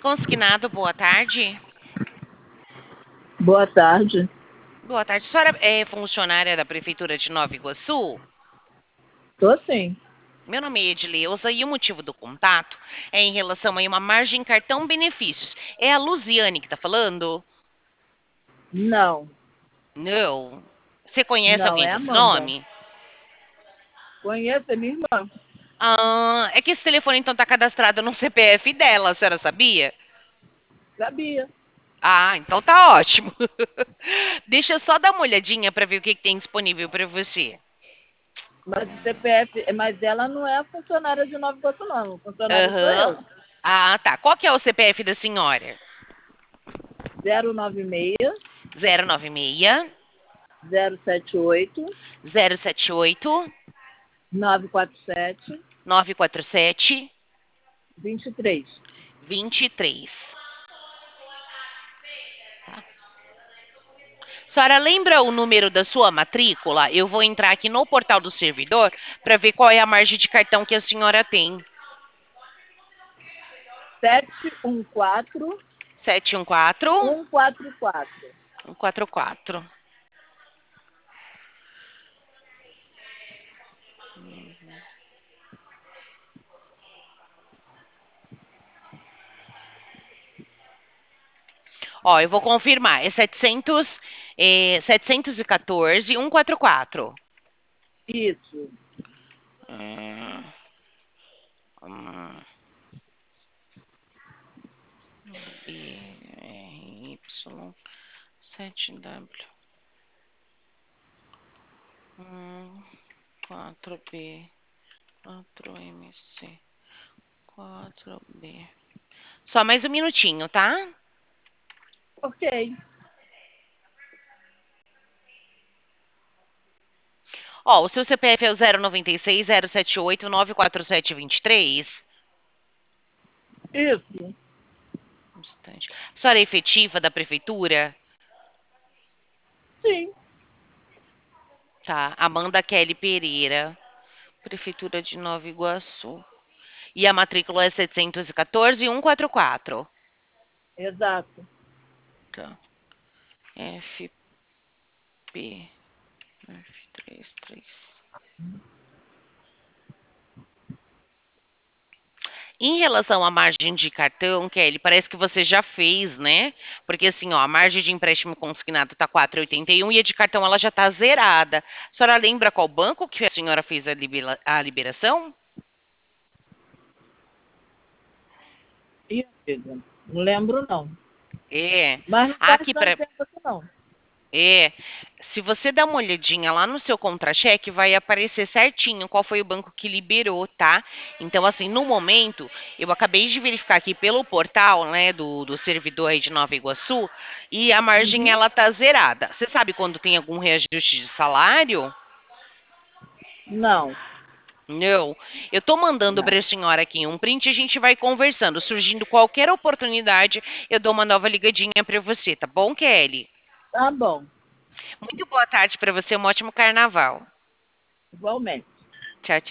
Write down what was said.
Consignado, boa tarde. Boa tarde. Boa tarde. A senhora é funcionária da Prefeitura de Nova Iguaçu? Tô sim. Meu nome é Edileuza e o motivo do contato é em relação a uma margem cartão benefícios. É a Luziane que está falando? Não, Não. Você conhece não, alguém é com esse Amanda. nome? Conheço a minha irmã. Ah, é que esse telefone então está cadastrado no CPF dela, a senhora sabia? Sabia. Ah, então tá ótimo. Deixa eu só dar uma olhadinha para ver o que tem disponível para você. Mas o CPF, mas ela não é a funcionária de Nova Iguaçu, não. O funcionário sou Aham. eu. Ah, tá. Qual que é o CPF da senhora? 096 096 078 078 947 947 23. 23. Senhora, lembra o número da sua matrícula? Eu vou entrar aqui no portal do servidor para ver qual é a margem de cartão que a senhora tem. 714 714 144. 144. Ó, eu vou confirmar. É 714 144. Isso. Hum, hum, BRY 7W 4B 4MC 4B. Só mais um minutinho, tá? Ok. Ó, o seu CPF é o 096 078 947 23. Isso. Um instante. A senhora é efetiva da prefeitura? Sim. Tá. Amanda Kelly Pereira, prefeitura de Nova Iguaçu. E a matrícula é 714 144. Exato. Tá. FP F33. Em relação à margem de cartão, Kelly, parece que você já fez, né? Porque assim, ó, a margem de empréstimo consignado tá 4,81 e a de cartão ela já tá zerada. A senhora lembra qual banco que a senhora fez a liberação? Ih, filha, não lembro, não. É. Mas não faz Aqui tanto para tempo assim, não. é, se você der uma olhadinha lá no seu contra-cheque, vai aparecer certinho qual foi o banco que liberou, tá? Então, assim, no momento, eu acabei de verificar aqui pelo portal, né, do servidor aí de Nova Iguaçu, e a margem, Uhum. ela tá zerada. Você sabe quando tem algum reajuste de salário? Não, Não. Eu tô mandando não. para a senhora aqui um print e a gente vai conversando. Surgindo qualquer oportunidade, eu dou uma nova ligadinha para você, tá bom, Kelly? Tá bom. Muito boa tarde para você, um ótimo carnaval. Igualmente. Tchau, tchau.